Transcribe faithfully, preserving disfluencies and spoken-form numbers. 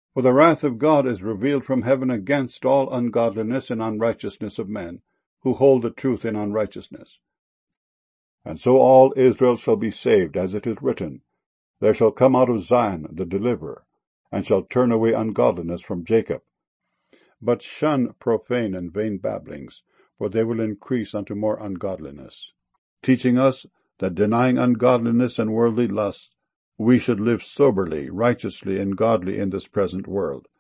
For the wrath of God is revealed from heaven against all ungodliness and unrighteousness of men, who hold the truth in unrighteousness. And so all Israel shall be saved, as it is written, There shall come out of Zion the deliverer, and shall turn away ungodliness from Jacob. But shun profane and vain babblings, for they will increase unto more ungodliness, teaching us that denying ungodliness and worldly lusts, we should live soberly, righteously, and godly in this present world,